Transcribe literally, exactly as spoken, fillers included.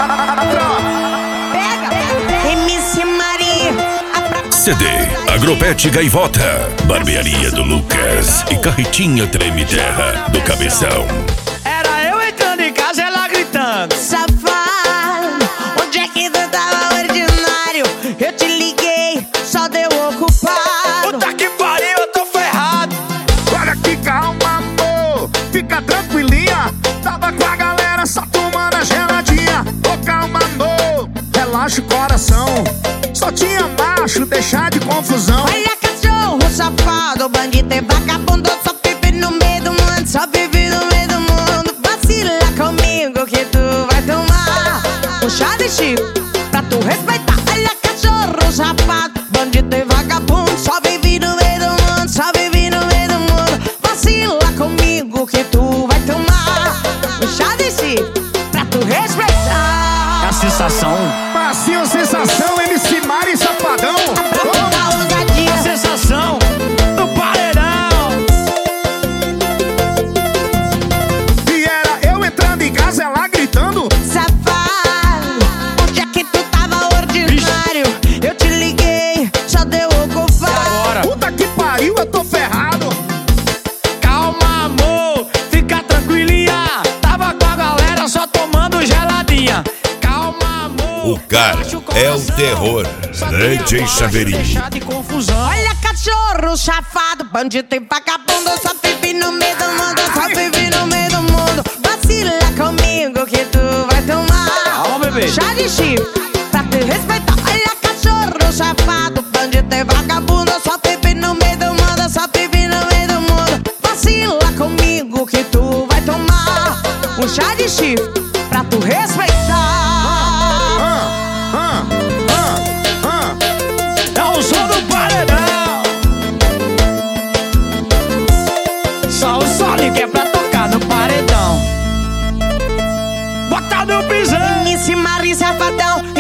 Pega, M C Maria. C D Agropet Gaivota, Barbearia do Lucas e Carretinha Treme Terra do Cabeção. Era eu entrando em casa, ela gritando: Safado, onde é que tu tava ordinário? Eu te liguei, só deu ocupado. puta que pariu, eu tô ferrado. Olha que calma, amor, fica tranquilinha. Tava com a galera só tomando a geladinha. Ô, calma, amor, relaxa o coração. Só tinha macho, deixar de confusão. Olha cachorro safado, bandido e vagabundo, só vive no meio do mundo, só vive no meio do mundo. Vacila comigo que tu vai tomar um chá de chifre pra tu respeitar. Olha cachorro safado, bandido e vagabundo, só vive no meio do mundo, só vive no meio do mundo. Vacila comigo que tu vai tomar um chá de chifre pra tu respeitar. A sensação, Passinho, sensação, M C Mari Safadão. Pra ousadia. a sensação do paredão. E era eu entrando em casa, ela gritando: Safado, onde é que tu tava ordinário? Eu te liguei, só deu ocupado. Agora, puta que pariu, eu tô ferrado. calma, amor, fica tranquilinha. Tava com a galera só tomando geladinha. Calma, amor, O cara relaxa é o coração. terror. Só D J tinha macho, Chaveirinho. deixar de confusão. Olha cachorro chafado, bandido e vagabundo, só vive no meio do mundo, só vive no meio do mundo. Vacila comigo que tu vai tomar Calma, bebê. chá de chifre pra te respeitar. Olha cachorro chafado, bandido e vagabundo, só vive no meio do mundo, só vive no meio do mundo. Vacila comigo que tu vai tomar um chá de chifre pra tu respeitar. Ah, ah, ah, ah. É o som do paredão. Só o Sonic que é pra tocar no paredão. Bota no pisão. M C Mari Safadão,